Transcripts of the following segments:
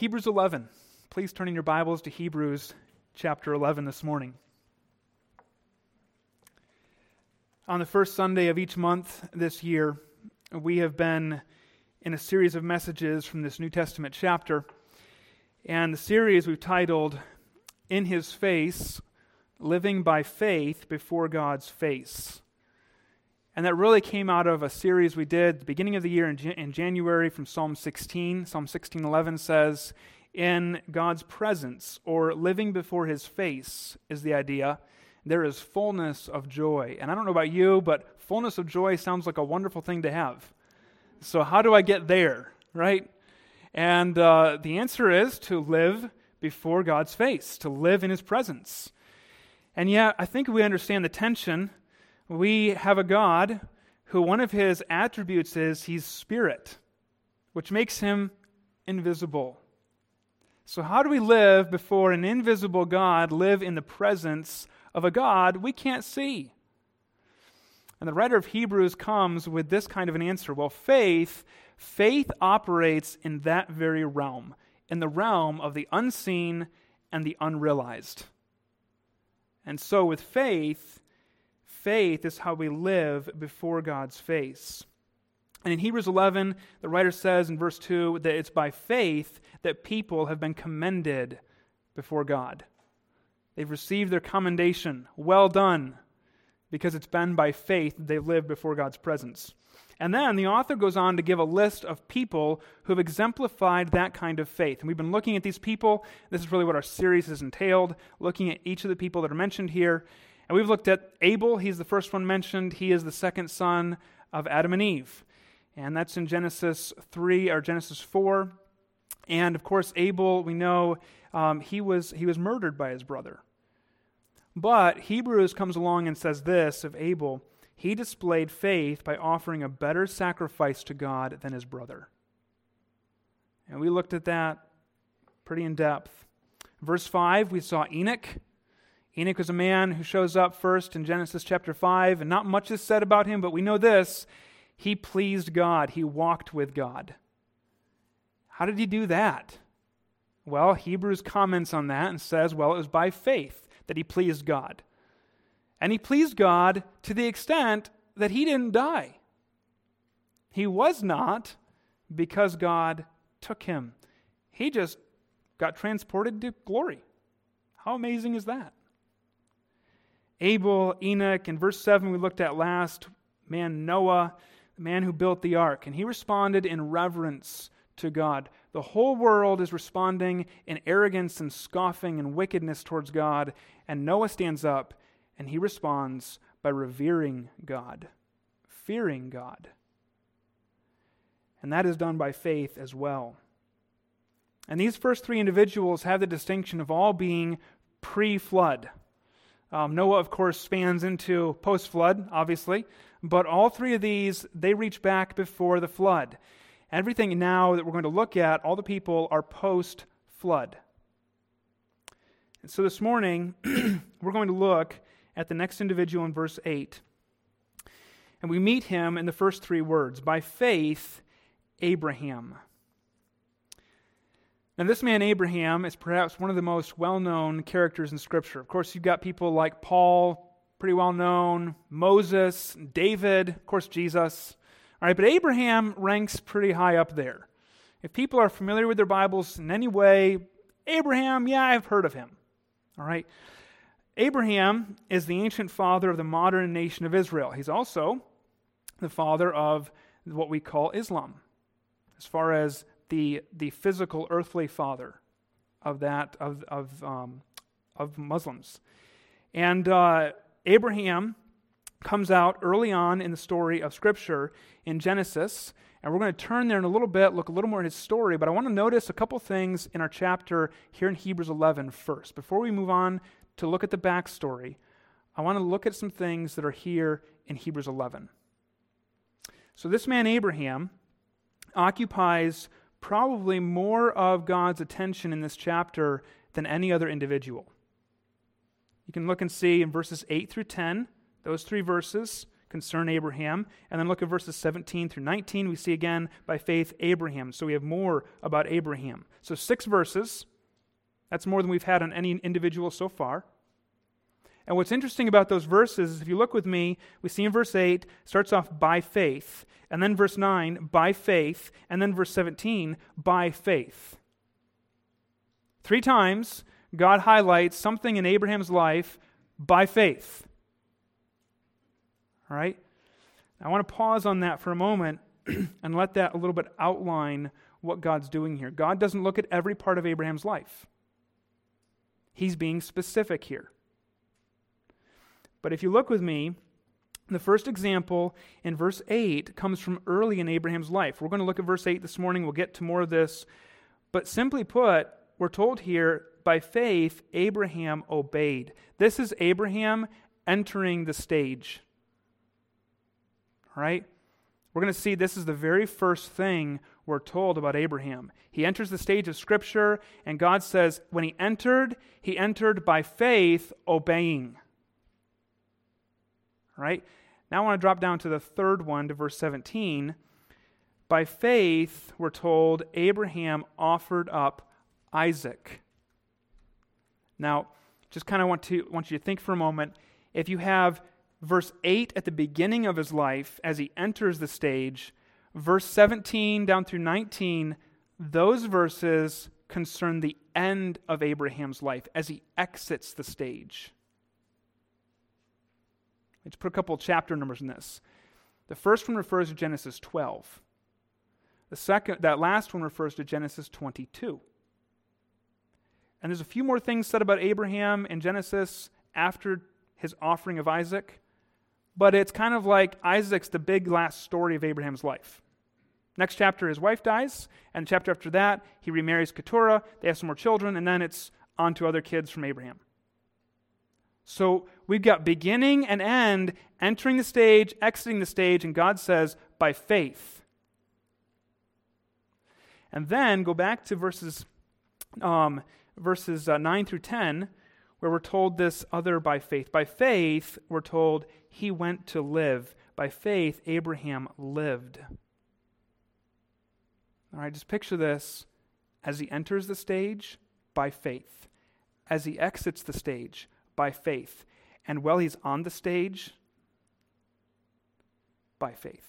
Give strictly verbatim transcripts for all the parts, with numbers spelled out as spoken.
Hebrews eleven. Please turn in your Bibles to Hebrews chapter eleven this morning. On the first Sunday of each month this year, we have been in a series of messages from this New Testament chapter. And the series we've titled, In His Face, Living by Faith Before God's Face. And that really came out of a series we did at the beginning of the year in, Jan- in January from Psalm sixteen. Psalm sixteen eleven says, in God's presence, or living before His face, is the idea. There is fullness of joy. And I don't know about you, but fullness of joy sounds like a wonderful thing to have. So how do I get there, right? And uh, the answer is to live before God's face, to live in His presence. And yet, I think we understand the tension. We have a God who one of His attributes is He's Spirit, which makes Him invisible. So how do we live before an invisible God, live in the presence of a God we can't see? And the writer of Hebrews comes with this kind of an answer. Well, faith, faith operates in that very realm, in the realm of the unseen and the unrealized. And so with faith, faith is how we live before God's face. And in Hebrews eleven, the writer says in verse two that it's by faith that people have been commended before God. They've received their commendation. Well done. Because it's been by faith that they've lived before God's presence. And then the author goes on to give a list of people who have exemplified that kind of faith. And we've been looking at these people. This is really what our series has entailed, looking at each of the people that are mentioned here. And we've looked at Abel. He's the first one mentioned. He is the second son of Adam and Eve. And that's in Genesis three or Genesis four. And of course, Abel, we know um, he was he was murdered by his brother. But Hebrews comes along and says this of Abel: he displayed faith by offering a better sacrifice to God than his brother. And we looked at that pretty in depth. Verse five, we saw Enoch. Enoch was a man who shows up first in Genesis chapter five, and not much is said about him, but we know this: he pleased God. He walked with God. How did he do that? Well, Hebrews comments on that and says, well, it was by faith that he pleased God. And he pleased God to the extent that he didn't die. He was not, because God took him. He just got transported to glory. How amazing is that? Abel, Enoch, in verse seven we looked at last, man Noah, the man who built the ark, and he responded in reverence to God. The whole world is responding in arrogance and scoffing and wickedness towards God, and Noah stands up and he responds by revering God, fearing God. And that is done by faith as well. And these first three individuals have the distinction of all being pre-flood. Um, Noah, of course, spans into post-flood, obviously, but all three of these, they reach back before the flood. Everything now that we're going to look at, all the people are post-flood. And so this morning, we're going to look at the next individual in verse eight. And we meet him in the first three words, by faith, Abraham. Now this man Abraham is perhaps one of the most well-known characters in Scripture. Of course, you've got people like Paul, pretty well-known, Moses, David, of course Jesus. All right, but Abraham ranks pretty high up there. If people are familiar with their Bibles in any way, Abraham, yeah, I've heard of him. All right. Abraham is the ancient father of the modern nation of Israel. He's also the father of what we call Islam, as far as the the physical earthly father of that of of um, of Muslims. And uh, Abraham comes out early on in the story of Scripture in Genesis, and we're going to turn there in a little bit, look a little more at his story, but I want to notice a couple things in our chapter here in Hebrews eleven first. Before we move on to look at the backstory, I want to look at some things that are here in Hebrews eleven. So this man Abraham occupies probably more of God's attention in this chapter than any other individual. You can look and see in verses eight through ten, those three verses concern Abraham. And then look at verses seventeen through nineteen. We see again, by faith, Abraham. So we have more about Abraham. So six verses. That's more than we've had on any individual so far. And what's interesting about those verses is if you look with me, we see in verse eight, starts off by faith. And then verse nine, by faith. And then verse seventeen, by faith. Three times, God highlights something in Abraham's life by faith. All right? I want to pause on that for a moment and let that a little bit outline what God's doing here. God doesn't look at every part of Abraham's life. He's being specific here. But if you look with me, the first example in verse eight comes from early in Abraham's life. We're going to look at verse eight this morning. We'll get to more of this. But simply put, we're told here, by faith, Abraham obeyed. This is Abraham entering the stage. All right? We're going to see this is the very first thing we're told about Abraham. He enters the stage of Scripture, and God says when he entered, he entered by faith, obeying. All right? Now I want to drop down to the third one, to verse seventeen. By faith, we're told, Abraham offered up Isaac. Now, just kind of want to want you to think for a moment. If you have verse eight at the beginning of his life as he enters the stage, verse seventeen down through nineteen, those verses concern the end of Abraham's life as he exits the stage. Let's put a couple of chapter numbers in this. The first one refers to Genesis twelve. The second, that last one refers to Genesis twenty-two. And there's a few more things said about Abraham in Genesis after his offering of Isaac, but it's kind of like Isaac's the big last story of Abraham's life. Next chapter, his wife dies, and the chapter after that, he remarries Keturah, they have some more children, and then it's on to other kids from Abraham. So we've got beginning and end, entering the stage, exiting the stage, and God says, by faith. And then go back to verses um, verses uh, nine through ten, where we're told this other by faith. By faith, we're told he went to live. By faith, Abraham lived. All right, just picture this. As he enters the stage, by faith. As he exits the stage, by faith. And while he's on the stage, by faith.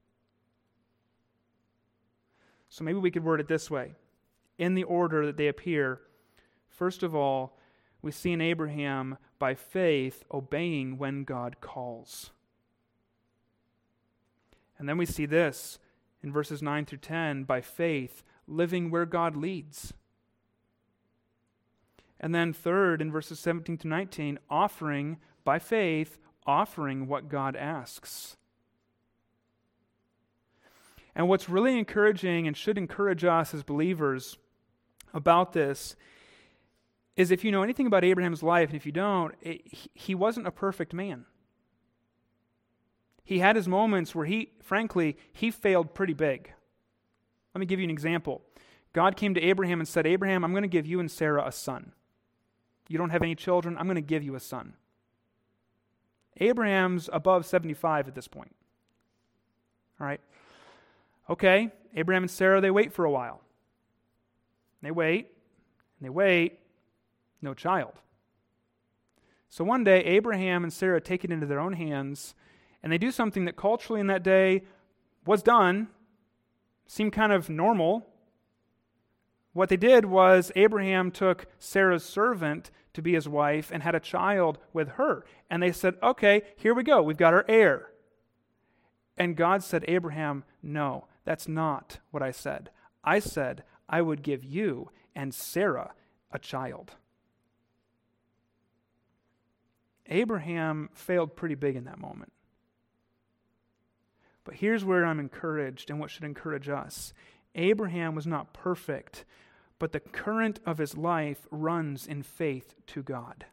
So maybe we could word it this way. In the order that they appear, first of all, we see in Abraham, by faith, obeying when God calls. And then we see this in verses nine through ten, by faith, living where God leads. And then third, in verses seventeen to nineteen, offering, by faith, offering what God asks. And what's really encouraging and should encourage us as believers about this is if you know anything about Abraham's life, and if you don't, it, he wasn't a perfect man. He had his moments where he, frankly, he failed pretty big. Let me give you an example. God came to Abraham and said, Abraham, I'm going to give you and Sarah a son. You don't have any children, I'm going to give you a son. Abraham's above seventy-five at this point. All right. Okay, Abraham and Sarah, they wait for a while. They wait, and they wait, no child. So one day, Abraham and Sarah take it into their own hands, and they do something that culturally in that day was done, seemed kind of normal. What they did was Abraham took Sarah's servant to be his wife and had a child with her. And they said, okay, here we go, we've got our heir. And God said, Abraham, no, that's not what I said. I said I would give you and Sarah a child. Abraham failed pretty big in that moment. But here's where I'm encouraged and what should encourage us. Abraham was not perfect, but the current of his life runs in faith to God.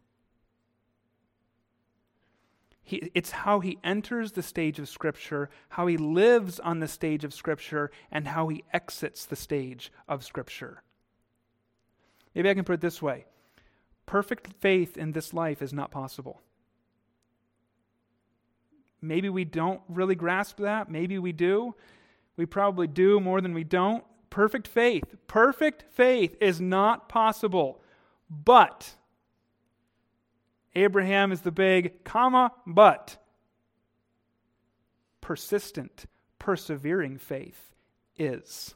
He, it's how he enters the stage of Scripture, how he lives on the stage of Scripture, and how he exits the stage of Scripture. Maybe I can put it this way. Perfect faith in this life is not possible. maybe we don't really grasp that. Maybe we do. We probably do more than we don't. Perfect faith. Perfect faith is not possible. But Abraham is the big comma, but persistent, persevering faith is.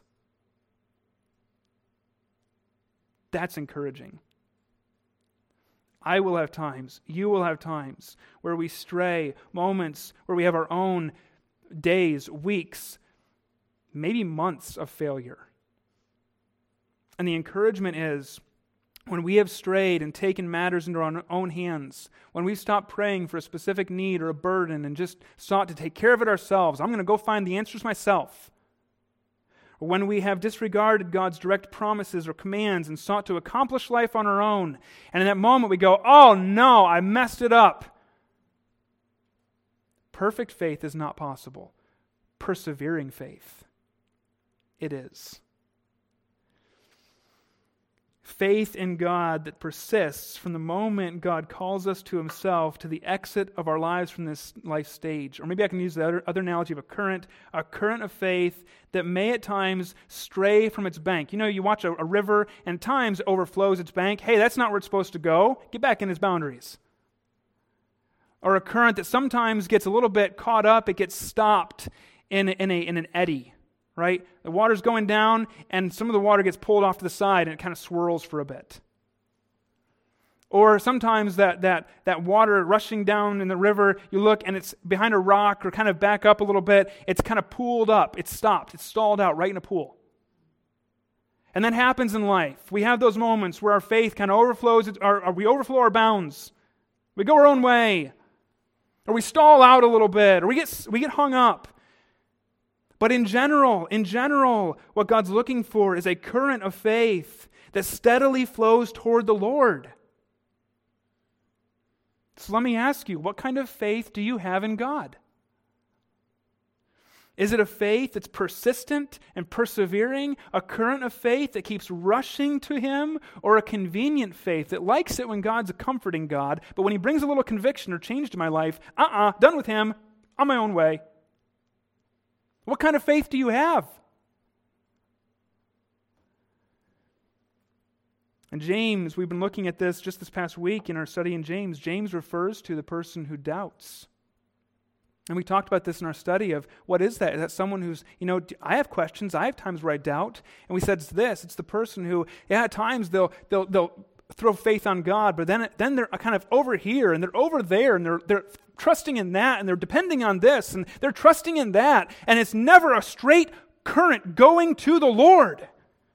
That's encouraging. I will have times, you will have times where we stray, moments where we have our own days, weeks, maybe months of failure. And the encouragement is, when we have strayed and taken matters into our own hands, when we've stopped praying for a specific need or a burden and just sought to take care of it ourselves, I'm going to go find the answers myself. Or when we have disregarded God's direct promises or commands and sought to accomplish life on our own, and in that moment we go, oh no, I messed it up. Perfect faith is not possible. Persevering faith, it is. Faith in God that persists from the moment God calls us to Himself to the exit of our lives from this life stage. Or maybe I can use the other, other analogy of a current, a current of faith that may at times stray from its bank. You know, you watch a, a river and at times it overflows its bank. Hey, that's not where it's supposed to go. Get back in its boundaries. Or a current that sometimes gets a little bit caught up, it gets stopped in, in, a, in an eddy. Right? The water's going down, and some of the water gets pulled off to the side, and it kind of swirls for a bit. Or sometimes that, that, that water rushing down in the river, you look, and it's behind a rock, or kind of back up a little bit, it's kind of pooled up, it's stopped, it's stalled out right in a pool. And that happens in life. We have those moments where our faith kind of overflows, or, or we overflow our bounds. We go our own way. Or we stall out a little bit, or we get we get hung up. But in general, in general, what God's looking for is a current of faith that steadily flows toward the Lord. So let me ask you, what kind of faith do you have in God? Is it a faith that's persistent and persevering, a current of faith that keeps rushing to Him, or a convenient faith that likes it when God's a comforting God, but when He brings a little conviction or change to my life, uh-uh, done with Him, on my own way? What kind of faith do you have? And James, we've been looking at this just this past week in our study in James. James refers to the person who doubts. And we talked about this in our study of what is that? Is that someone who's, you know, I have questions, I have times where I doubt. And we said it's this, it's the person who, yeah, at times they'll they'll they'll throw faith on God, but then then they're kind of over here and they're over there and they're they're trusting in that, and they're depending on this, and they're trusting in that, and it's never a straight current going to the Lord.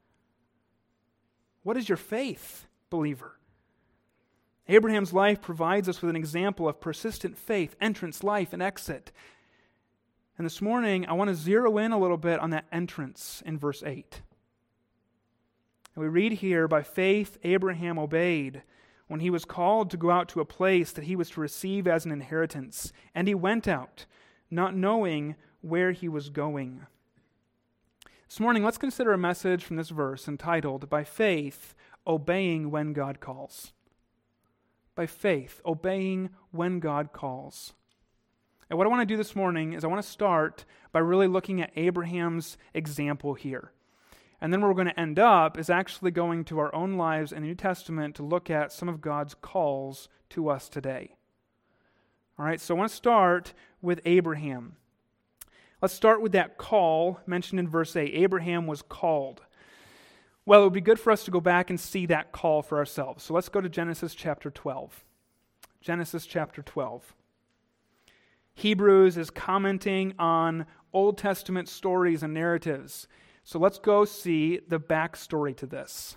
What is your faith, believer? Abraham's life provides us with an example of persistent faith, entrance, life, and exit. And this morning, I want to zero in a little bit on that entrance in verse eight. And we read here, by faith Abraham obeyed when he was called to go out to a place that he was to receive as an inheritance. And he went out, not knowing where he was going. This morning, let's consider a message from this verse entitled, By Faith, Obeying When God Calls. By faith, obeying when God calls. And what I want to do this morning is I want to start by really looking at Abraham's example here. And then where we're going to end up is actually going to our own lives in the New Testament to look at some of God's calls to us today. All right, so I want to start with Abraham. Let's start with that call mentioned in verse eight. Abraham was called. Well, it would be good for us to go back and see that call for ourselves. So let's go to Genesis chapter twelve. Genesis chapter twelve. Hebrews is commenting on Old Testament stories and narratives. So let's go see the backstory to this.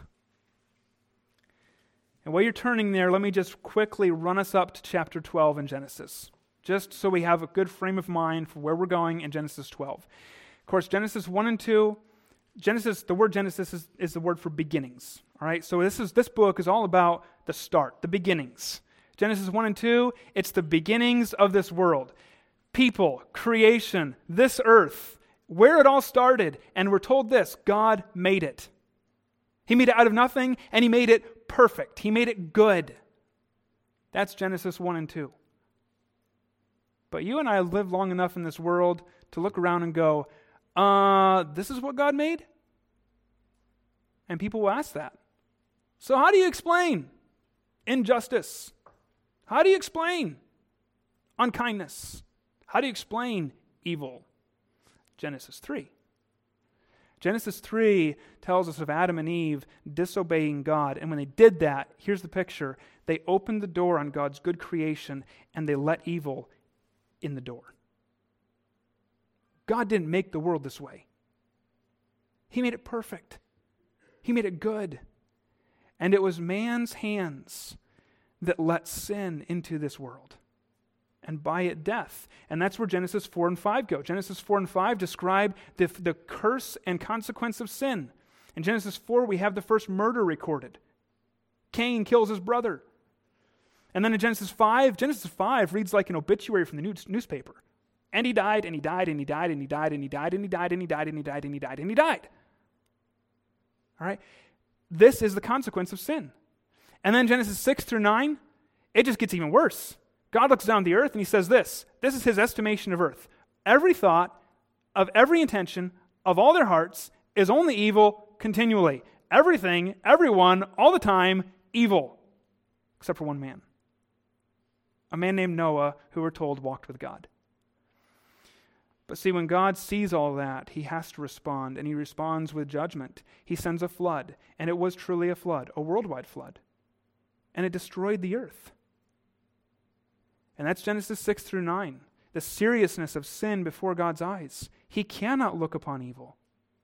And while you're turning there, let me just quickly run us up to chapter twelve in Genesis, just so we have a good frame of mind for where we're going in Genesis twelve. Of course, Genesis one and two, Genesis, the word Genesis is, is the word for beginnings. All right, so this is this book is all about the start, the beginnings. Genesis one and two, it's the beginnings of this world. People, creation, this earth, where it all started. And we're told this, God made it. He made it out of nothing, and He made it perfect. He made it good. That's Genesis one and two. But you and I have lived long enough in this world to look around and go, uh, this is what God made? And people will ask that. So how do you explain injustice? How do you explain unkindness? How do you explain evil? Genesis three. Genesis three tells us of Adam and Eve disobeying God. And when they did that, here's the picture. They opened the door on God's good creation and they let evil in the door. God didn't make the world this way. He made it perfect. He made it good. And it was man's hands that let sin into this world. And by it, death. And that's where Genesis four and five go. Genesis four and five describe the, the curse and consequence of sin. In Genesis four, we have the first murder recorded. Cain kills his brother. And then in Genesis five, Genesis five reads like an obituary from the news, newspaper. And he died, and he died, and he died, and he died, and he died, and he died, and he died, and he died, and he died, and he died. All right? This is the consequence of sin. And then Genesis six through nine, it just gets even worse. God looks down at the earth and he says this. This is his estimation of earth. Every thought of every intention of all their hearts is only evil continually. Everything, everyone, all the time, evil. Except for one man. A man named Noah, who we're told walked with God. But see, when God sees all that, he has to respond, and he responds with judgment. He sends a flood, and it was truly a flood, a worldwide flood. And it destroyed the earth. And that's Genesis six through nine. The seriousness of sin before God's eyes. He cannot look upon evil.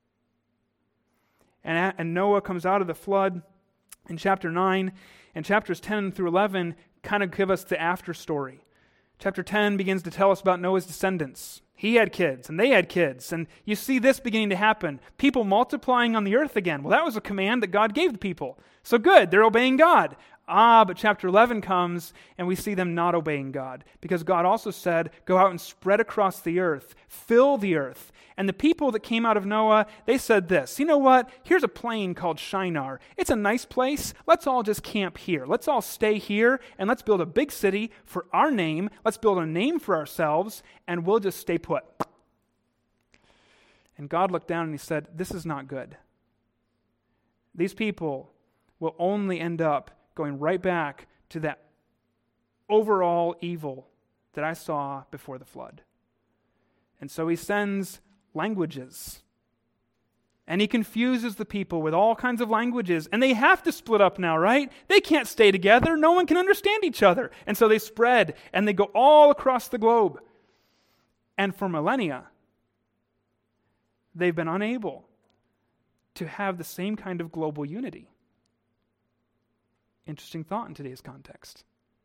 And, and Noah comes out of the flood in chapter nine, and chapters ten through eleven kind of give us the after story. Chapter ten begins to tell us about Noah's descendants. He had kids, and they had kids, and you see this beginning to happen. People multiplying on the earth again. Well, that was a command that God gave the people. So good, they're obeying God. Ah, but chapter eleven comes, and we see them not obeying God. Because God also said, go out and spread across the earth, fill the earth. And the people that came out of Noah, they said this, you know what? Here's a plain called Shinar. It's a nice place. Let's all just camp here. Let's all stay here, and let's build a big city for our name. Let's build a name for ourselves, and we'll just stay put. And God looked down and he said, this is not good. These people will only end up going right back to that overall evil that I saw before the flood. And so he sends languages. And he confuses the people with all kinds of languages. And they have to split up now, right? They can't stay together. No one can understand each other. And so they spread and they go all across the globe. And for millennia, they've been unable to have the same kind of global unity. Interesting thought in today's context.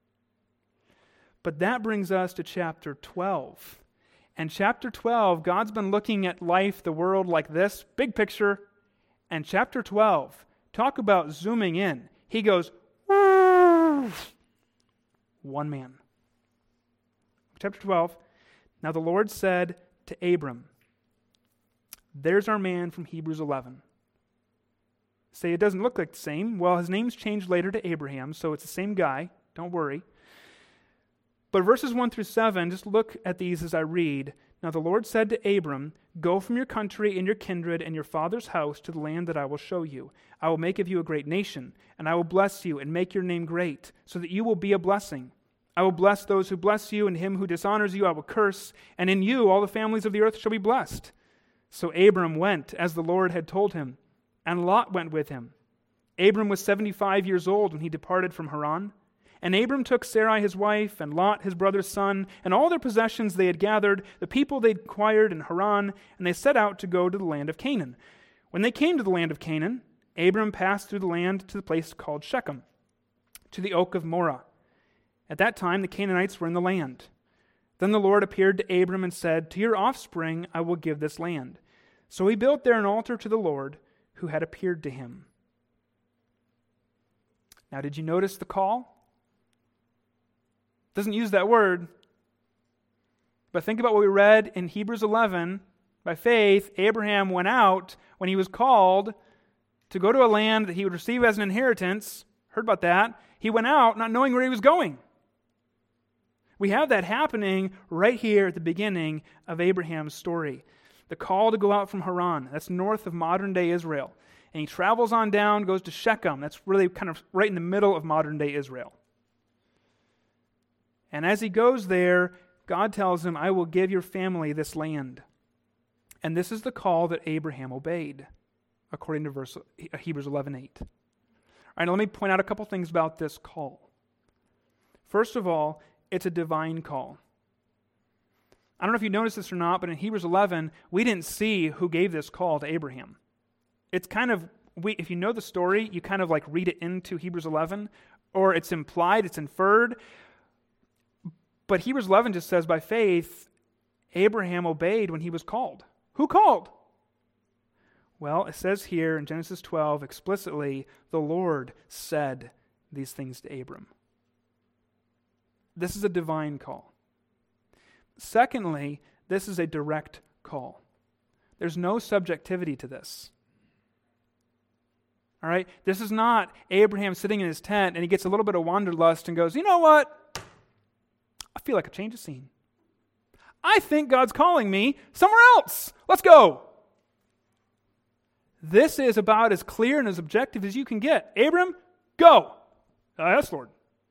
But that brings us to chapter twelve. And chapter twelve, God's been looking at life, the world like this, big picture. And chapter twelve, talk about zooming in. He goes, one man. Chapter twelve, now the Lord said to Abram, there's our man from Hebrews eleven. Say it doesn't look like the same. Well, his name's changed later to Abraham, so it's the same guy. Don't worry. But verses one through seven, just look at these as I read. Now the Lord said to Abram, go from your country and your kindred and your father's house to the land that I will show you. I will make of you a great nation, and I will bless you and make your name great, so that you will be a blessing. I will bless those who bless you, and him who dishonors you I will curse, and in you all the families of the earth shall be blessed. So Abram went as the Lord had told him, and Lot went with him. Abram was seventy-five years old when he departed from Haran. And Abram took Sarai his wife, and Lot his brother's son, and all their possessions they had gathered, the people they acquired in Haran, and they set out to go to the land of Canaan. When they came to the land of Canaan, Abram passed through the land to the place called Shechem, to the oak of Moreh. At that time the Canaanites were in the land. Then the Lord appeared to Abram and said, to your offspring I will give this land. So he built there an altar to the Lord, who had appeared to him. Now, did you notice the call? Doesn't use that word. But think about what we read in Hebrews eleven. By faith, Abraham went out when he was called to go to a land that he would receive as an inheritance. Heard about that? He went out not knowing where he was going. We have that happening right here at the beginning of Abraham's story. The call to go out from Haran, that's north of modern-day Israel. And he travels on down, goes to Shechem. That's really kind of right in the middle of modern-day Israel. And as he goes there, God tells him, I will give your family this land. And this is the call that Abraham obeyed, according to verse Hebrews eleven eight. All right, now let me point out a couple things about this call. First of all, it's a divine call. I don't know if you noticed this or not, but in Hebrews eleven, we didn't see who gave this call to Abraham. It's kind of, we, if you know the story, you kind of like read it into Hebrews eleven, or it's implied, it's inferred. But Hebrews eleven just says, by faith, Abraham obeyed when he was called. Who called? Well, it says here in Genesis twelve explicitly, the Lord said these things to Abram. This is a divine call. Secondly, this is a direct call. There's no subjectivity to this. All right? This is not Abraham sitting in his tent and he gets a little bit of wanderlust and goes, you know what? I feel like a change of scene. I think God's calling me somewhere else. Let's go. This is about as clear and as objective as you can get. Abram, go. Uh, yes, Lord.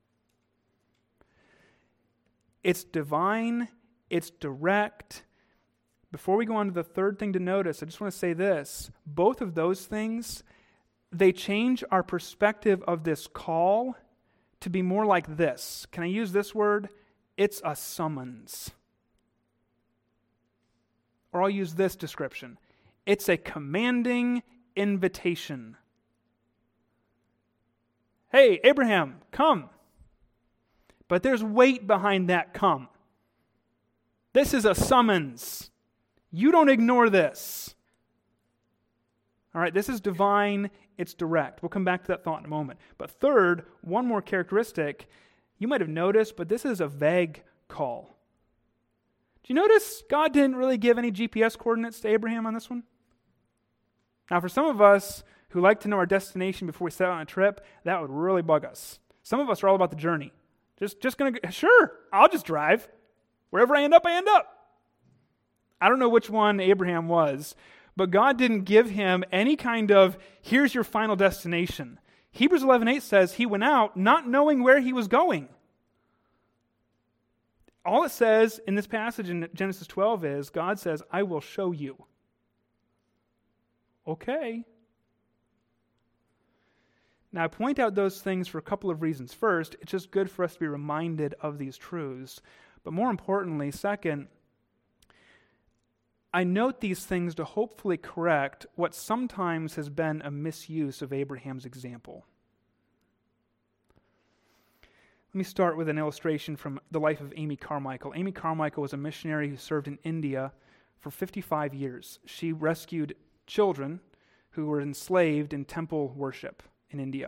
It's divine. It's direct. Before we go on to the third thing to notice, I just want to say this. Both of those things, they change our perspective of this call to be more like this. Can I use this word? It's a summons. Or I'll use this description. It's a commanding invitation. Hey, Abraham, come. But there's weight behind that come. This is a summons. You don't ignore this. All right, this is divine, it's direct. We'll come back to that thought in a moment. But third, one more characteristic, you might have noticed, but this is a vague call. Do you notice God didn't really give any G P S coordinates to Abraham on this one? Now, for some of us who like to know our destination before we set out on a trip, that would really bug us. Some of us are all about the journey. Just, just going to, sure, I'll just drive. Wherever I end up, I end up. I don't know which one Abraham was, but God didn't give him any kind of, here's your final destination. Hebrews eleven eight says he went out not knowing where he was going. All it says in this passage in Genesis twelve is, God says, I will show you. Okay. Now, I point out those things for a couple of reasons. First, it's just good for us to be reminded of these truths. But more importantly, second, I note these things to hopefully correct what sometimes has been a misuse of Abraham's example. Let me start with an illustration from the life of Amy Carmichael. Amy Carmichael was a missionary who served in India for fifty-five years. She rescued children who were enslaved in temple worship in India.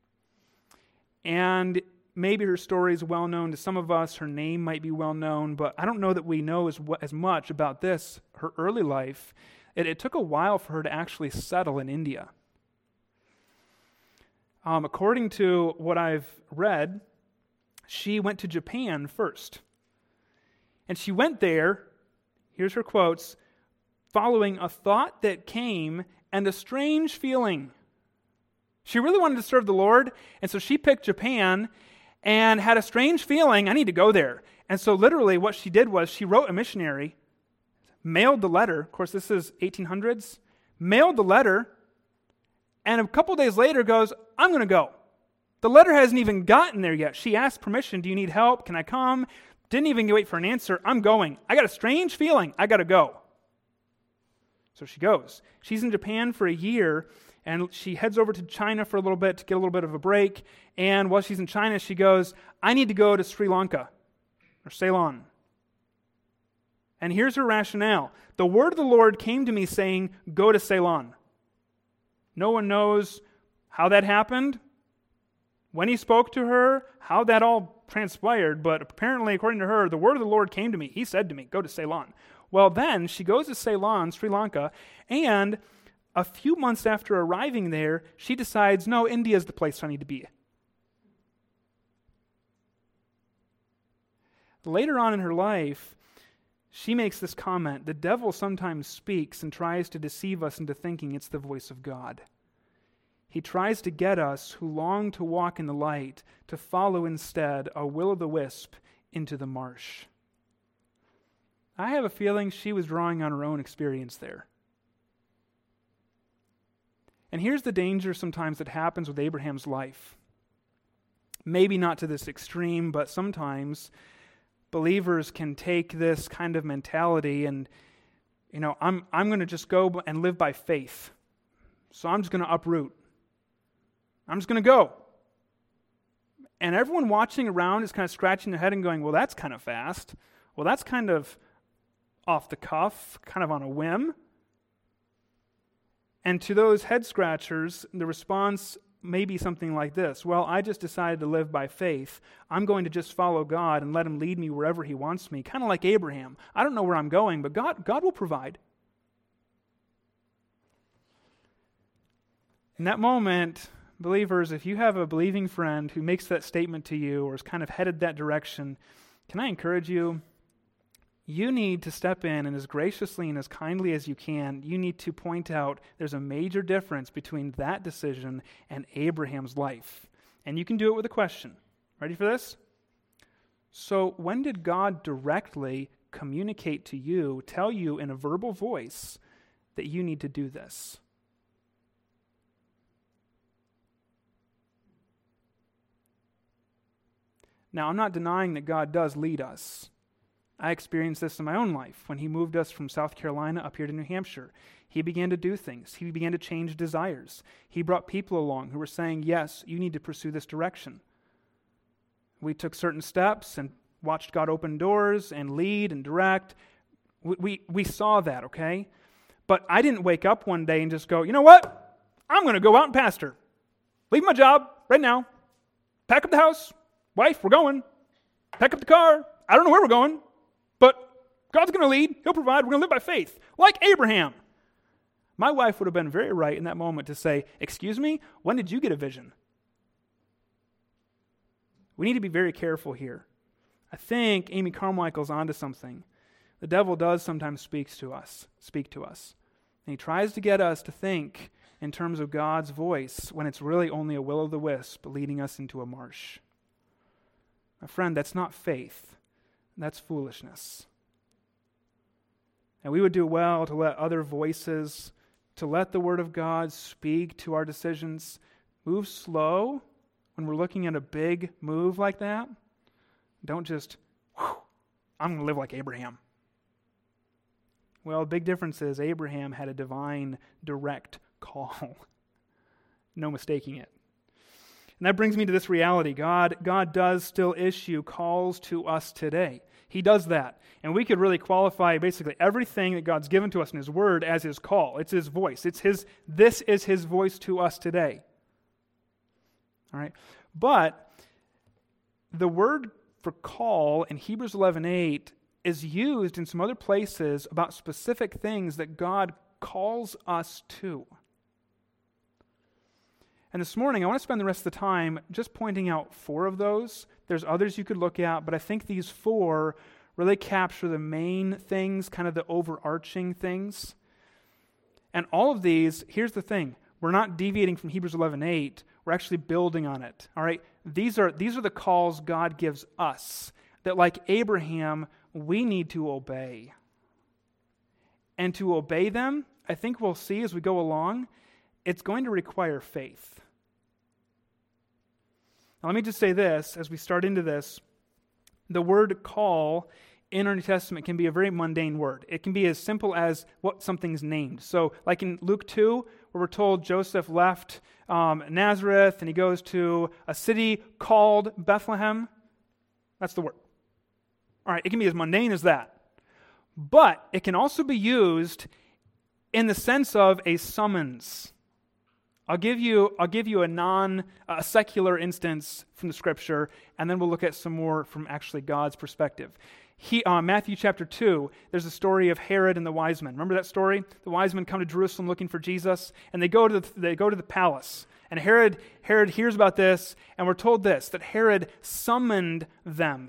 And maybe her story is well known to some of us. Her name might be well known, but I don't know that we know as, as much about this, her early life. It, it took a while for her to actually settle in India. Um, according to what I've read, she went to Japan first. And she went there, here's her quotes, following a thought that came and a strange feeling. She really wanted to serve the Lord, and so she picked Japan and had a strange feeling, I need to go there. And so literally what she did was she wrote a missionary, mailed the letter, of course this is eighteen hundreds, mailed the letter, and a couple days later goes, I'm going to go. The letter hasn't even gotten there yet. She asked permission, do you need help? Can I come? Didn't even wait for an answer. I'm going. I got a strange feeling. I got to go. So she goes. She's in Japan for a year, and she heads over to China for a little bit to get a little bit of a break. And while she's in China, she goes, I need to go to Sri Lanka, or Ceylon. And here's her rationale. The word of the Lord came to me saying, go to Ceylon. No one knows how that happened, when he spoke to her, how that all transpired, but apparently, according to her, the word of the Lord came to me. He said to me, go to Ceylon. Well, then she goes to Ceylon, Sri Lanka, and a few months after arriving there, she decides, no, India is the place I need to be. Later on in her life, she makes this comment: the devil sometimes speaks and tries to deceive us into thinking it's the voice of God. He tries to get us who long to walk in the light to follow instead a will-o'-the-wisp into the marsh. I have a feeling she was drawing on her own experience there. And here's the danger sometimes that happens with Abraham's life. Maybe not to this extreme, but sometimes believers can take this kind of mentality and, you know, I'm I'm going to just go and live by faith. So I'm just going to uproot. I'm just going to go. And everyone watching around is kind of scratching their head and going, well, that's kind of fast. Well, that's kind of off the cuff, kind of on a whim. And to those head scratchers, the response may be something like this: well, I just decided to live by faith. I'm going to just follow God and let Him lead me wherever He wants me, kind of like Abraham. I don't know where I'm going, but God, God will provide. In that moment, believers, if you have a believing friend who makes that statement to you or is kind of headed that direction, can I encourage you? You need to step in and as graciously and as kindly as you can, you need to point out there's a major difference between that decision and Abraham's life. And you can do it with a question. Ready for this? So when did God directly communicate to you, tell you in a verbal voice that you need to do this? Now, I'm not denying that God does lead us. I experienced this in my own life when He moved us from South Carolina up here to New Hampshire. He began to do things. He began to change desires. He brought people along who were saying, yes, you need to pursue this direction. We took certain steps and watched God open doors and lead and direct. We, we, we saw that, okay? But I didn't wake up one day and just go, you know what? I'm going to go out and pastor. Leave my job right now. Pack up the house. Wife, we're going. Pack up the car. I don't know where we're going. But God's going to lead. He'll provide. We're going to live by faith, like Abraham. My wife would have been very right in that moment to say, excuse me, when did you get a vision? We need to be very careful here. I think Amy Carmichael's onto something. The devil does sometimes speak to us, speak to us. And he tries to get us to think in terms of God's voice when it's really only a will-o'-the-wisp leading us into a marsh. My friend, that's not faith. That's foolishness. And we would do well to let other voices, to let the Word of God speak to our decisions. Move slow when we're looking at a big move like that. Don't just, whew, I'm going to live like Abraham. Well, the big difference is Abraham had a divine, direct call. No mistaking it. And that brings me to this reality. God, God does still issue calls to us today. He does that. And we could really qualify basically everything that God's given to us in His Word as His call. It's His voice. It's His, this is His voice to us today. All right. But the word for call in Hebrews eleven eight is used in some other places about specific things that God calls us to. And this morning, I want to spend the rest of the time just pointing out four of those. There's others you could look at, but I think these four really capture the main things, kind of the overarching things. And all of these, here's the thing. We're not deviating from Hebrews eleven eight. We're actually building on it. All right? These are, these are the calls God gives us that, like Abraham, we need to obey. And to obey them, I think we'll see as we go along, it's going to require faith. Now, let me just say this, as we start into this, the word call in our New Testament can be a very mundane word. It can be as simple as what something's named. So, like in Luke two, where we're told Joseph left um, Nazareth and he goes to a city called Bethlehem, that's the word. All right, it can be as mundane as that. But it can also be used in the sense of a summons. I'll give you I'll give you a non a secular instance from the Scripture, and then we'll look at some more from actually God's perspective. He, uh, Matthew chapter two, there's a story of Herod and the wise men. Remember that story? The wise men come to Jerusalem looking for Jesus, and they go to the, they go to the palace. And Herod Herod hears about this, and we're told this, that Herod summoned them. He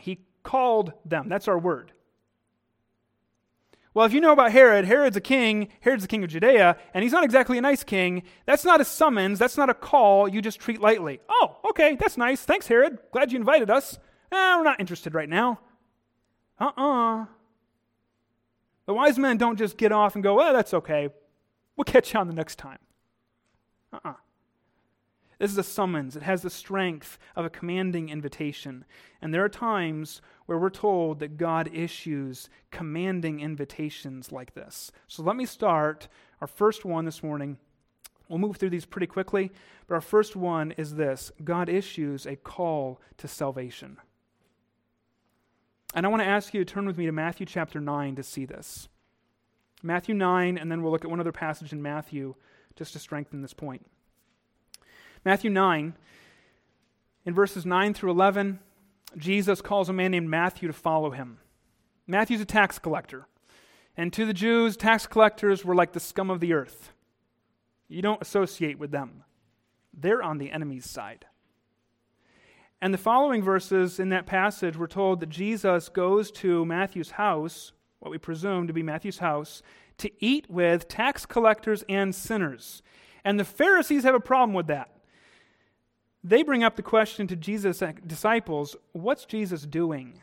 called them. That's our word. Well, if you know about Herod, Herod's a king, Herod's the king of Judea, and he's not exactly a nice king. That's not a summons, that's not a call you just treat lightly. Oh, okay, that's nice. Thanks, Herod. Glad you invited us. Eh, we're not interested right now. Uh-uh. The wise men don't just get off and go, well, that's okay. We'll catch you on the next time. Uh-uh. This is a summons. It has the strength of a commanding invitation. And there are times where we're told that God issues commanding invitations like this. So let me start our first one this morning. We'll move through these pretty quickly, but our first one is this. God issues a call to salvation. And I want to ask you to turn with me to Matthew chapter nine to see this. Matthew nine, and then we'll look at one other passage in Matthew just to strengthen this point. Matthew nine, in verses nine through eleven, Jesus calls a man named Matthew to follow him. Matthew's a tax collector. And to the Jews, tax collectors were like the scum of the earth. You don't associate with them. They're on the enemy's side. And the following verses in that passage, we're told that Jesus goes to Matthew's house, what we presume to be Matthew's house, to eat with tax collectors and sinners. And the Pharisees have a problem with that. They bring up the question to Jesus' disciples, what's Jesus doing?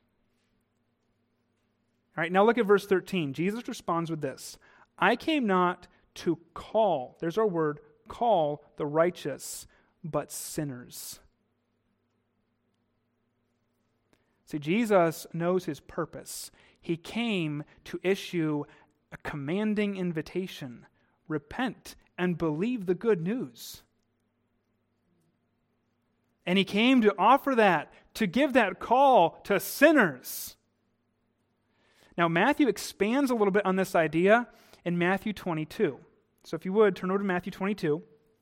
All right, now look at verse thirteen. Jesus responds with this, I came not to call, there's our word, call the righteous, but sinners. See, Jesus knows his purpose. He came to issue a commanding invitation. Repent and believe the good news. And he came to offer that, to give that call to sinners. Now, Matthew expands a little bit on this idea in Matthew twenty-two. So if you would, turn over to Matthew twenty-two.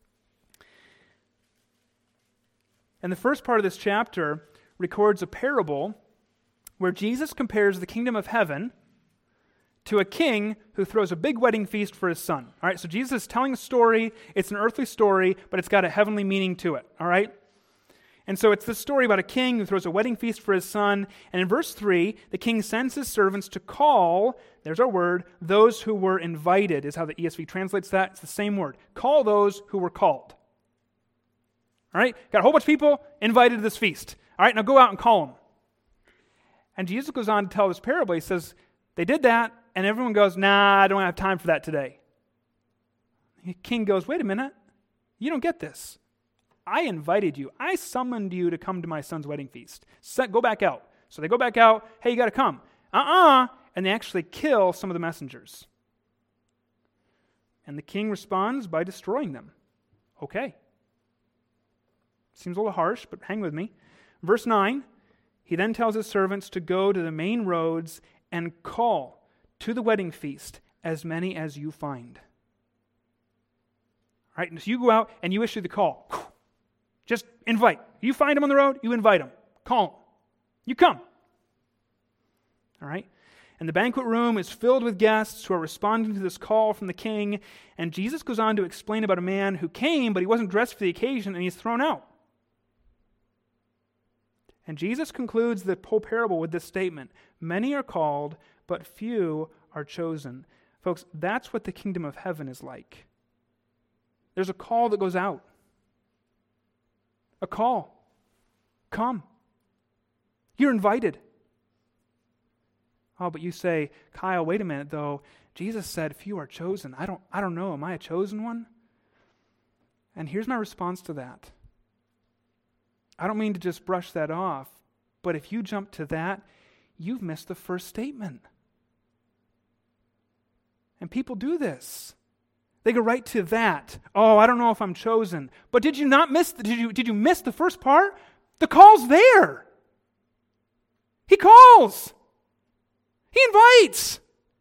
And the first part of this chapter records a parable where Jesus compares the kingdom of heaven to a king who throws a big wedding feast for his son. All right, so Jesus is telling a story. It's an earthly story, but it's got a heavenly meaning to it. All right? And so it's this story about a king who throws a wedding feast for his son. And in verse three, the king sends his servants to call, there's our word, those who were invited, is how the E S V translates that. It's the same word. Call those who were called. All right? Got a whole bunch of people invited to this feast. All right, now go out and call them. And Jesus goes on to tell this parable. He says, they did that, and everyone goes, nah, I don't have time for that today. The king goes, wait a minute. You don't get this. I invited you. I summoned you to come to my son's wedding feast. Set, go back out. So they go back out. Hey, you got to come. Uh-uh. And they actually kill some of the messengers. And the king responds by destroying them. Okay. Seems a little harsh, but hang with me. Verse nine, he then tells his servants to go to the main roads and call to the wedding feast as many as you find. All right, and so you go out and you issue the call. Just invite. You find them on the road, you invite them. Call them. You come. All right? And the banquet room is filled with guests who are responding to this call from the king. And Jesus goes on to explain about a man who came, but he wasn't dressed for the occasion, and he's thrown out. And Jesus concludes the whole parable with this statement, many are called, but few are chosen. Folks, that's what the kingdom of heaven is like. There's a call that goes out. A call. Come. You're invited. Oh, but you say, Kyle, wait a minute though. Jesus said, few are chosen. I don't, I don't know. Am I a chosen one? And here's my response to that. I don't mean to just brush that off, but if you jump to that, you've missed the first statement. And people do this. They go right to that. Oh, I don't know if I'm chosen. But did you not miss, the, did you, did you miss the first part? The call's there. He calls. He invites.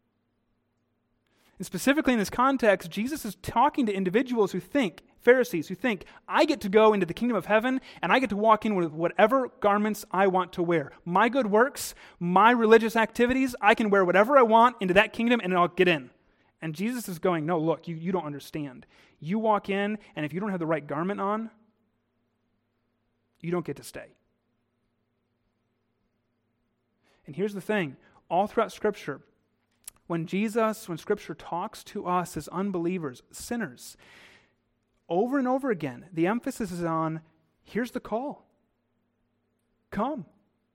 And specifically in this context, Jesus is talking to individuals who think, Pharisees who think, I get to go into the kingdom of heaven and I get to walk in with whatever garments I want to wear. My good works, my religious activities, I can wear whatever I want into that kingdom and I'll get in. And Jesus is going, no, look, you, you don't understand. You walk in, and if you don't have the right garment on, you don't get to stay. And here's the thing, all throughout Scripture, when Jesus, when Scripture talks to us as unbelievers, sinners, over and over again, the emphasis is on, here's the call. Come.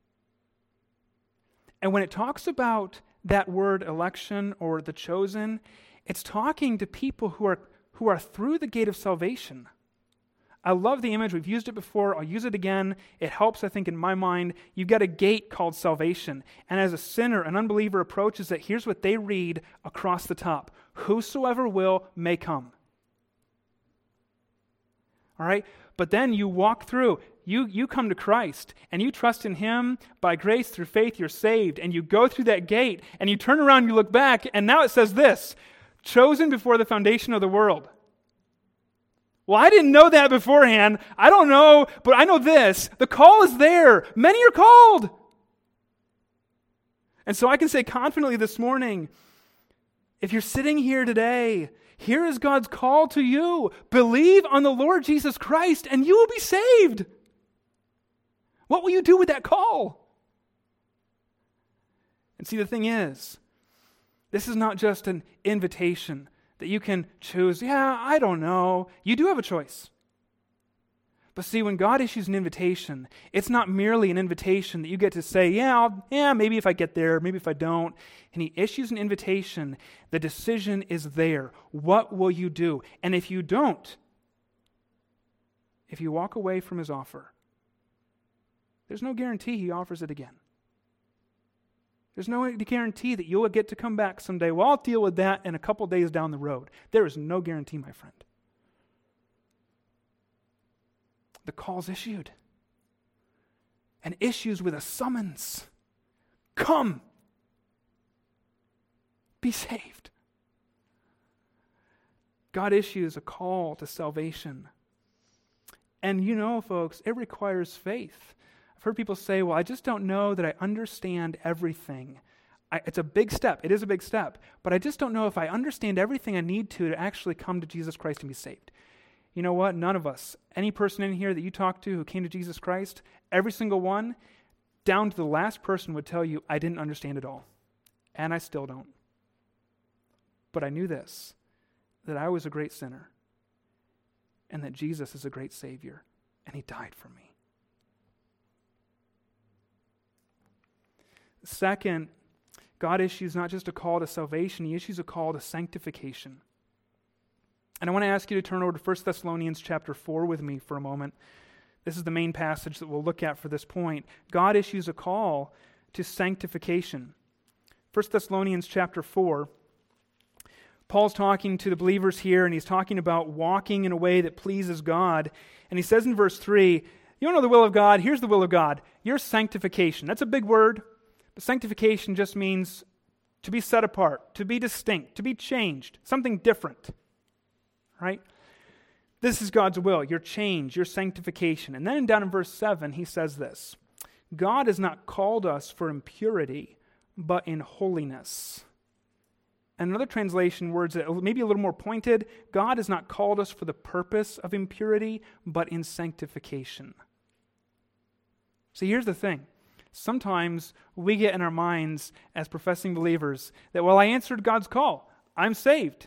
And when it talks about that word election or the chosen, it's talking to people who are who are through the gate of salvation. I love the image. We've used it before. I'll use it again. It helps, I think, in my mind. You've got a gate called salvation. And as a sinner, an unbeliever approaches it, here's what they read across the top. Whosoever will may come. All right? But then you walk through. You, you come to Christ, and you trust in Him. By grace, through faith, you're saved. And you go through that gate, and you turn around, you look back, and now it says this, chosen before the foundation of the world. Well, I didn't know that beforehand. I don't know, but I know this. The call is there. Many are called. And so I can say confidently this morning, if you're sitting here today, here is God's call to you. Believe on the Lord Jesus Christ, and you will be saved. What will you do with that call? And see, the thing is, this is not just an invitation that you can choose. Yeah, I don't know. You do have a choice. But see, when God issues an invitation, it's not merely an invitation that you get to say, yeah, I'll, yeah, maybe if I get there, maybe if I don't. And He issues an invitation, the decision is there. What will you do? And if you don't, if you walk away from His offer, there's no guarantee He offers it again. There's no guarantee that you'll get to come back someday. Well, I'll deal with that in a couple days down the road. There is no guarantee, my friend. The call's issued. And issues with a summons. Come. Be saved. God issues a call to salvation. And you know, folks, it requires faith. I've heard people say, well, I just don't know that I understand everything. I, it's a big step. It is a big step. But I just don't know if I understand everything I need to to actually come to Jesus Christ and be saved. You know what? None of us, any person in here that you talk to who came to Jesus Christ, every single one, down to the last person would tell you, I didn't understand it all. And I still don't. But I knew this, that I was a great sinner and that Jesus is a great Savior and He died for me. Second, God issues not just a call to salvation, He issues a call to sanctification. And I want to ask you to turn over to First Thessalonians chapter four with me for a moment. This is the main passage that we'll look at for this point. God issues a call to sanctification. First Thessalonians chapter four. Paul's talking to the believers here, and he's talking about walking in a way that pleases God. And he says in verse three, you don't know the will of God, here's the will of God, your sanctification. That's a big word. But sanctification just means to be set apart, to be distinct, to be changed, something different. Right? This is God's will, your change, your sanctification. And then down in verse seven, he says this, God has not called us for impurity, but in holiness. And another translation words that maybe a little more pointed, God has not called us for the purpose of impurity, but in sanctification. See, here's the thing. Sometimes we get in our minds as professing believers that, well, I answered God's call. I'm saved.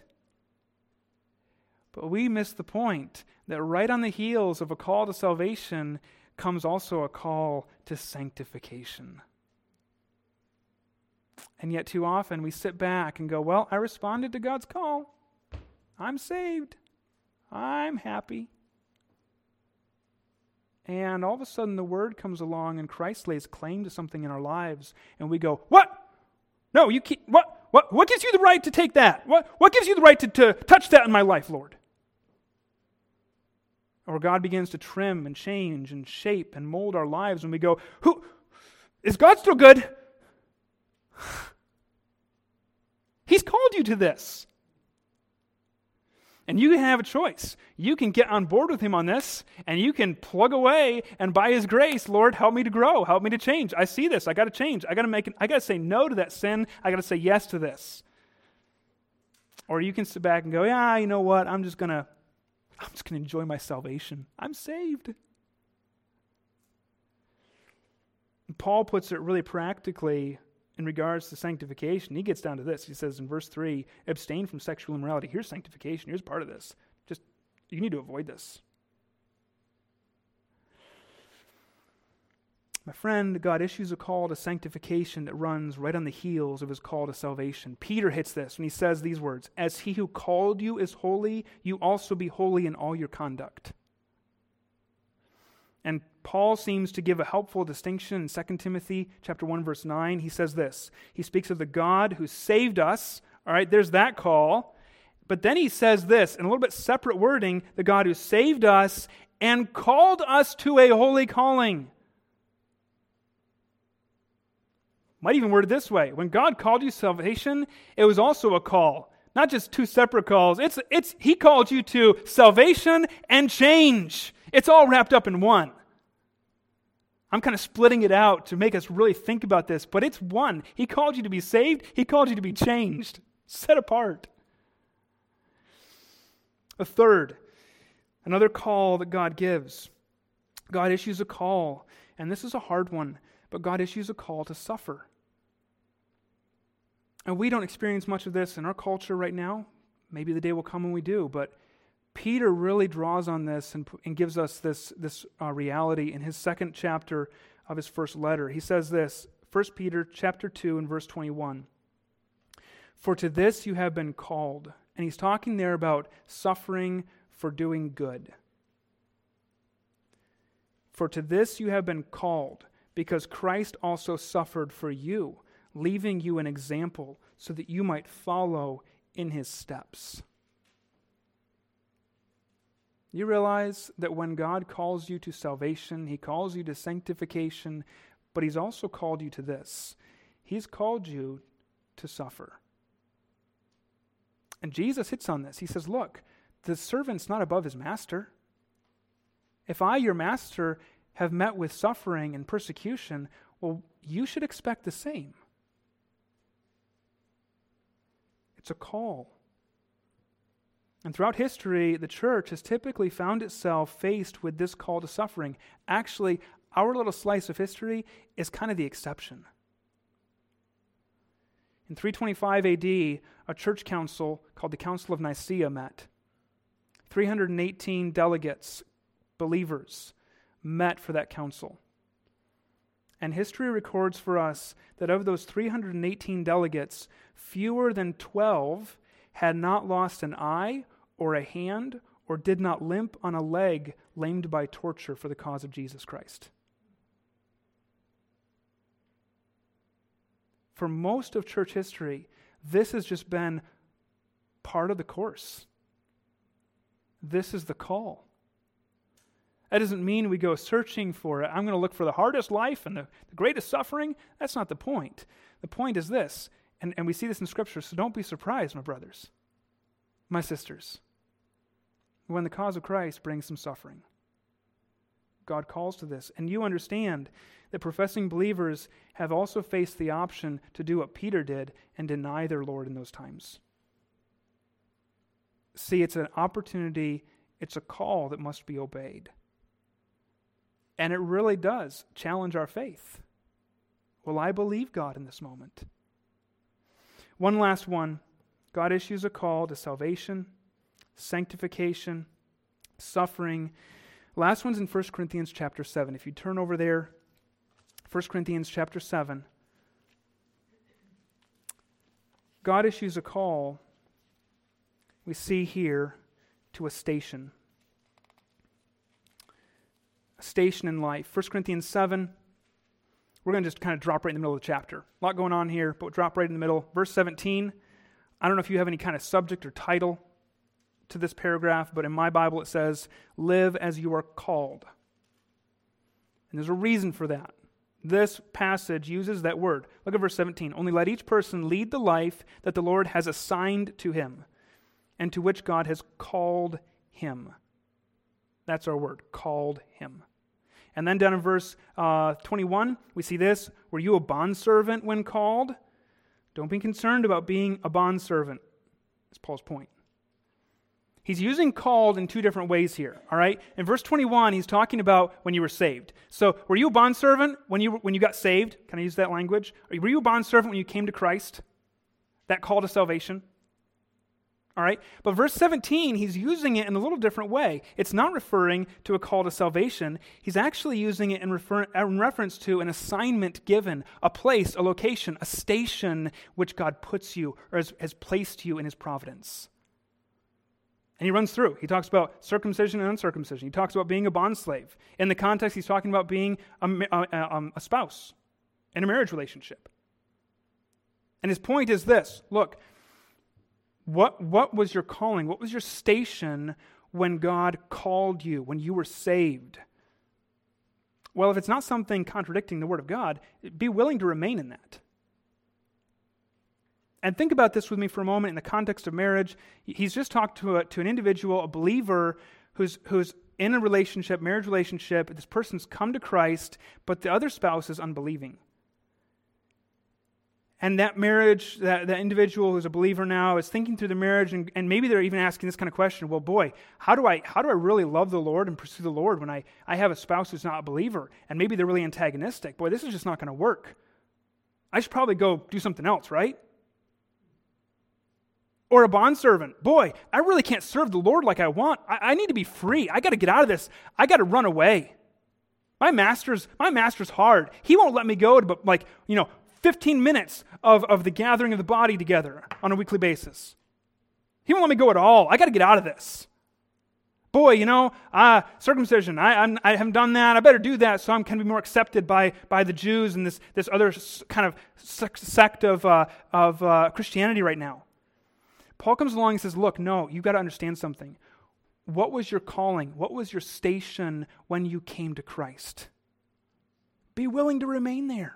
But we miss the point that right on the heels of a call to salvation comes also a call to sanctification. And yet too often we sit back and go, well, I responded to God's call. I'm saved. I'm happy. And all of a sudden the Word comes along and Christ lays claim to something in our lives. And we go, what? No, you can't. What? What? What gives you the right to take that? What? What gives you the right to, to touch that in my life, Lord? Or God begins to trim and change and shape and mold our lives and we go, who? Is God still good? He's called you to this. And you have a choice. You can get on board with Him on this, and you can plug away, and by His grace, Lord, help me to grow, help me to change. I see this. I got to change. I got to make it. I got to say no to that sin. I got to say yes to this. Or you can sit back and go, yeah, you know what? I'm just gonna, I'm just gonna enjoy my salvation. I'm saved. Paul puts it really practically in regards to sanctification. He gets down to this. He says in verse three, abstain from sexual immorality. Here's sanctification. Here's part of this. Just, you need to avoid this. My friend, God issues a call to sanctification that runs right on the heels of his call to salvation. Peter hits this when he says these words, as he who called you is holy, you also be holy in all your conduct. And Paul seems to give a helpful distinction in Second Timothy chapter one, verse nine. He says this. He speaks of the God who saved us. All right, there's that call. But then he says this, in a little bit separate wording, the God who saved us and called us to a holy calling. Might even word it this way. When God called you salvation, it was also a call. Not just two separate calls. It's, it's, He called you to salvation and change. It's all wrapped up in one. I'm kind of splitting it out to make us really think about this, but it's one. He called you to be saved. He called you to be changed, set apart. A third, another call that God gives. God issues a call, and this is a hard one, but God issues a call to suffer. And we don't experience much of this in our culture right now. Maybe the day will come when we do, but Peter really draws on this and, and gives us this, this uh, reality in his second chapter of his first letter. He says this, First Peter chapter two and verse twenty-one. For to this you have been called. And he's talking there about suffering for doing good. For to this you have been called, because Christ also suffered for you, leaving you an example so that you might follow in his steps. You realize that when God calls you to salvation, he calls you to sanctification, but he's also called you to this. He's called you to suffer. And Jesus hits on this. He says, look, the servant's not above his master. If I, your master, have met with suffering and persecution, well, you should expect the same. It's a call. And throughout history, the church has typically found itself faced with this call to suffering. Actually, our little slice of history is kind of the exception. In three twenty-five A D, a church council called the Council of Nicaea met. three hundred eighteen delegates, believers, met for that council. And history records for us that of those three hundred eighteen delegates, fewer than twelve had not lost an eye or a hand or did not limp on a leg lamed by torture for the cause of Jesus Christ. For most of church history, this has just been part of the course. This is the call. That doesn't mean we go searching for it. I'm going to look for the hardest life and the, the greatest suffering. That's not the point. The point is this, and, and we see this in Scripture, so don't be surprised, my brothers, my sisters, when the cause of Christ brings some suffering. God calls to this. And you understand that professing believers have also faced the option to do what Peter did and deny their Lord in those times. See, it's an opportunity, it's a call that must be obeyed. And it really does challenge our faith. Will I believe God in this moment? One last one. God issues a call to salvation, sanctification, suffering. Last one's in First Corinthians chapter seven. If you turn over there, First Corinthians chapter seven. God issues a call, we see here, to a station. A station in life. First Corinthians seven. We're going to just kind of drop right in the middle of the chapter. A lot going on here, but we'll drop right in the middle. Verse seventeen. I don't know if you have any kind of subject or title to this paragraph, but in my Bible it says, live as you are called. And there's a reason for that. This passage uses that word. Look at verse seventeen. Only let each person lead the life that the Lord has assigned to him and to which God has called him. That's our word, called him. And then down in verse uh, twenty-one, we see this. Were you a bondservant when called? Don't be concerned about being a bondservant. That's Paul's point. He's using called in two different ways here, all right? In verse twenty-one, he's talking about when you were saved. So were you a bondservant when you when you got saved? Can I use that language? Were you a bondservant when you came to Christ? That call to salvation? All right? But verse seventeen, he's using it in a little different way. It's not referring to a call to salvation. He's actually using it in, refer, in reference to an assignment given, a place, a location, a station which God puts you or has, has placed you in his providence. And he runs through. He talks about circumcision and uncircumcision. He talks about being a bondslave. In the context, he's talking about being a, a, a spouse in a marriage relationship. And his point is this. Look, what, what was your calling? What was your station when God called you, when you were saved? Well, if it's not something contradicting the Word of God, be willing to remain in that. And think about this with me for a moment in the context of marriage. He's just talked to a, to an individual, a believer, who's who's in a relationship, marriage relationship. This person's come to Christ, but the other spouse is unbelieving. And that marriage, that, that individual who's a believer now is thinking through the marriage, and, and maybe they're even asking this kind of question, well, boy, how do I how do I really love the Lord and pursue the Lord when I, I have a spouse who's not a believer? And maybe they're really antagonistic. Boy, this is just not going to work. I should probably go do something else, right? Or a bondservant. Boy, I really can't serve the Lord like I want. I, I need to be free. I got to get out of this. I got to run away. My master's my master's hard. He won't let me go to but like, you know, fifteen minutes of, of the gathering of the body together on a weekly basis. He won't let me go at all. I got to get out of this. Boy, you know, uh, circumcision, I, I'm, I haven't done that. I better do that so I'm kind of be more accepted by, by the Jews and this, this other kind of sect of, uh, of uh, Christianity right now. Paul comes along and says, look, no, you've got to understand something. What was your calling? What was your station when you came to Christ? Be willing to remain there.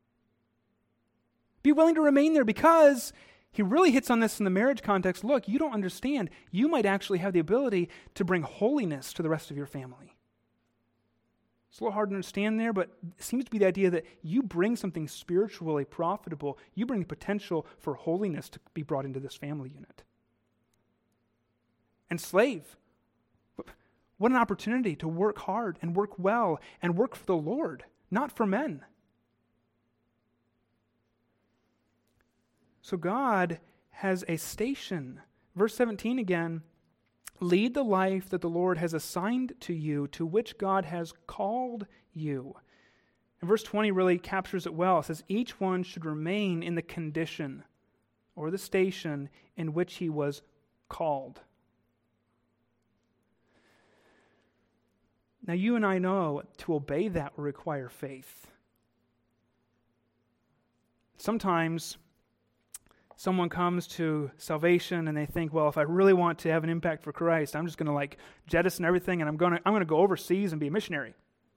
Be willing to remain there because he really hits on this in the marriage context. Look, you don't understand. You might actually have the ability to bring holiness to the rest of your family. It's a little hard to understand there, but it seems to be the idea that you bring something spiritually profitable. You bring the potential for holiness to be brought into this family unit. And slave, what an opportunity to work hard and work well and work for the Lord, not for men. So God has a station. Verse seventeen again, lead the life that the Lord has assigned to you, to which God has called you. And verse twenty really captures it well. It says, each one should remain in the condition or the station in which he was called. Now you and I know to obey that will require faith. Sometimes someone comes to salvation and they think, well, if I really want to have an impact for Christ, I'm just going to like jettison everything and I'm going to I'm going to go overseas and be a missionary.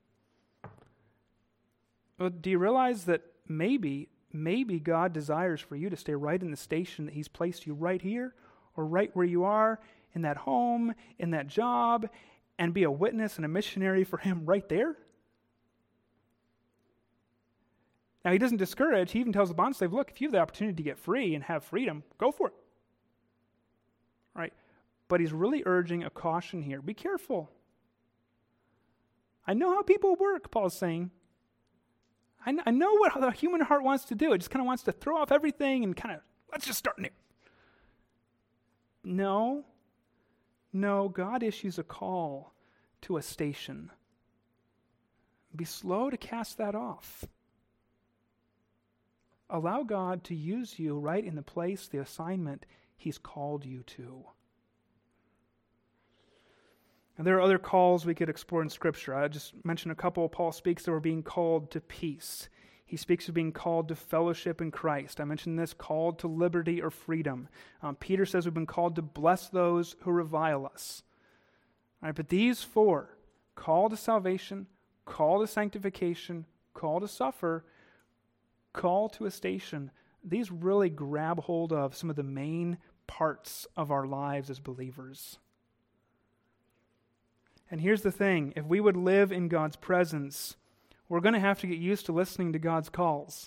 Well, do you realize that maybe, maybe God desires for you to stay right in the station that He's placed you right here or right where you are, in that home, in that job, and be a witness and a missionary for Him right there? Now, He doesn't discourage. He even tells the bondslave, look, if you have the opportunity to get free and have freedom, go for it. Right? But He's really urging a caution here. Be careful. I know how people work, Paul's saying. I, I know what the human heart wants to do. It just kind of wants to throw off everything and kind of, let's just start new. No. No, God issues a call to a station. Be slow to cast that off. Allow God to use you right in the place, the assignment He's called you to. And there are other calls we could explore in Scripture. I just mentioned a couple. Paul speaks that we're being called to peace. He speaks of being called to fellowship in Christ. I mentioned this, called to liberty or freedom. Um, Peter says we've been called to bless those who revile us. All right, but these four, call to salvation, call to sanctification, call to suffer, call to a station, these really grab hold of some of the main parts of our lives as believers. And here's the thing, if we would live in God's presence, we're going to have to get used to listening to God's calls.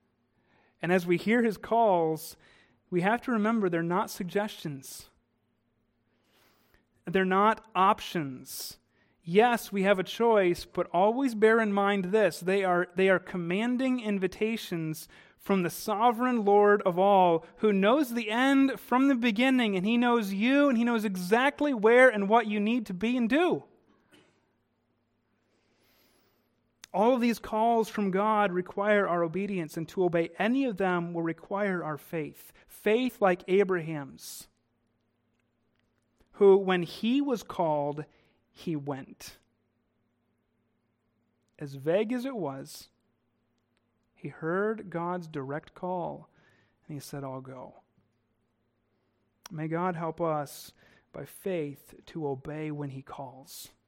And as we hear His calls, we have to remember they're not suggestions. They're not options. Yes, we have a choice, but always bear in mind this. They are, they are commanding invitations from the sovereign Lord of all, who knows the end from the beginning, and He knows you, and He knows exactly where and what you need to be and do. All of these calls from God require our obedience, and to obey any of them will require our faith. Faith like Abraham's, who, when he was called, he went. As vague as it was, he heard God's direct call, and he said, I'll go. May God help us by faith to obey when He calls.